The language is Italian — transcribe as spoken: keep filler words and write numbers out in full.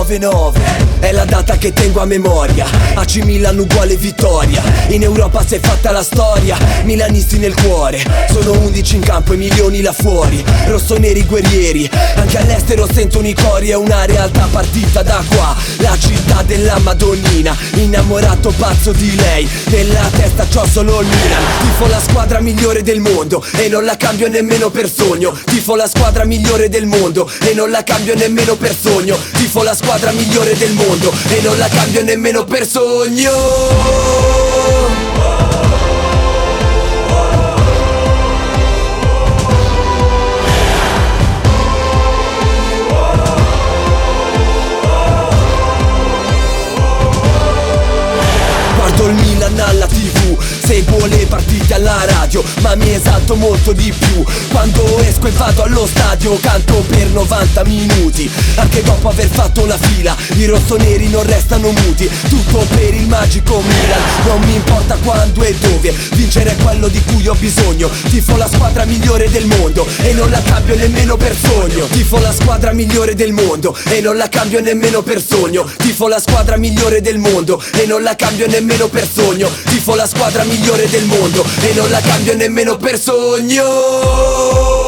novantanove. È la data che tengo a memoria. A C Milan uguale vittoria. In Europa si è fatta la storia. Milanisti nel cuore. Sono undici in campo e milioni là fuori. Rossoneri guerrieri. Anche all'estero sentono i cori. È una realtà partita da qua. La città della Madonnina. Innamorato pazzo di lei. Nella testa c'ho solo il Milan. Tifo la squadra migliore del mondo e non la cambio nemmeno per sogno. Tifo la squadra migliore del mondo e non la cambio nemmeno per sogno. Tifo la squadra migliore del mondo e non la cambio nemmeno per sogno. Guardo il Milan alla tivù, seguo le partite alla radio, ma mi esalto molto di più quando esco e vado allo stadio. Canto per novanta minuti, anche dopo aver fatto la fila. I rossoneri non restano muti, tutto per il magico Milan. Non mi importa quando e dove, vincere è quello di cui ho bisogno. Tifo la squadra migliore del mondo e non la cambio nemmeno per sogno. Tifo la squadra migliore del mondo e non la cambio nemmeno per sogno. Tifo la squadra migliore del mondo e non la cambio nemmeno per sogno. Tifo la squadra migliore del mondo e non la cambio nemmeno per sogno.